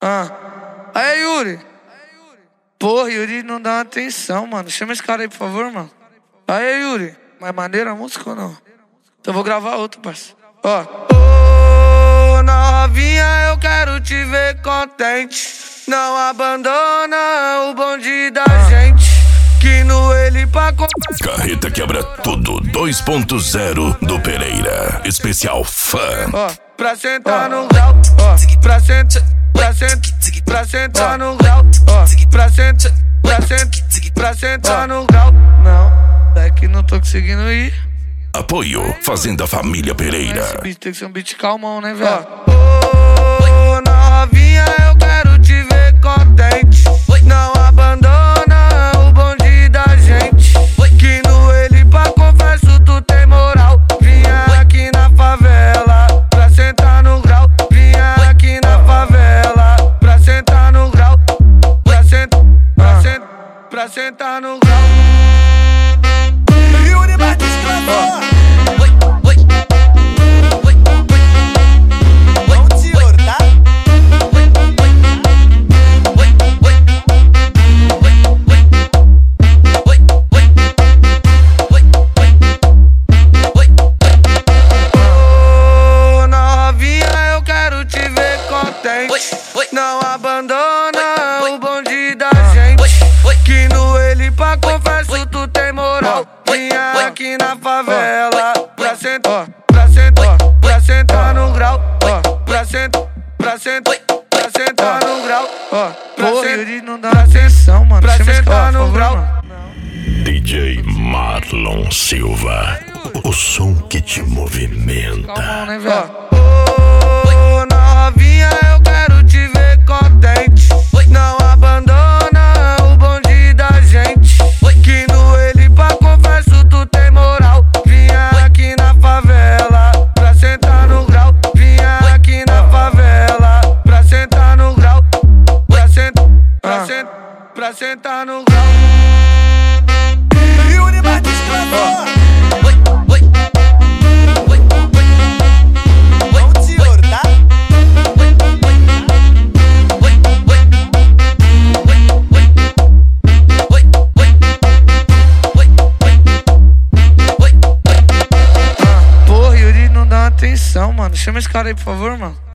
Ah. Aí, Yuri. Porra, Yuri não dá atenção, mano. Chama esse cara aí, por favor, mano. Aí, Yuri. Mais maneira a música ou não? Então eu vou gravar outro, parceiro. Ó. Ô, novinha, eu quero te ver contente. Não abandona o bonde da gente. Que no ele pra Carreta Quebra Tudo 2.0 do Pereira. Especial fã. Ó, pra sentar no grau. Ó, pra sentar no grau. Ó, pra sentar no grau. Não, é que não tô conseguindo ir. Apoio Fazenda Família Pereira. Esse beat tem que ser um beat calmão, né, velho? Ô, novinha, eu quero te ver contente. Não abandona o bonde da gente. Que no ele pra confesso tu tem moral. Vinha aqui na favela pra sentar no grau. Vinha aqui na favela pra sentar no grau. Pra sentar no grau. Yuri Batista gravou. Vamos te tá? Ô, novinha, eu quero te ver contente. Não abandona o bonde da gente. Que no ele pra confesso tu tem moral. Vinha aqui na favela pra sentar no grau. Pra sentar no grau. Porra, Yuri não dá atenção, mano. Pra sentar no grau. DJ Marlon Silva. O som que te movimenta. Calma, né, velho? Ô, novinha, eu quero te ver contente. Não abandona o bonde da gente. Que no ele pra confesso tu tem moral. Vinha aqui na favela pra sentar no grau. Vinha aqui na favela pra sentar no grau. Pra sentar no grau. Yuri Batista gravou. Vamos te tá? Porra, Yuri não dá atenção, mano. Chama esse cara aí, por favor, mano.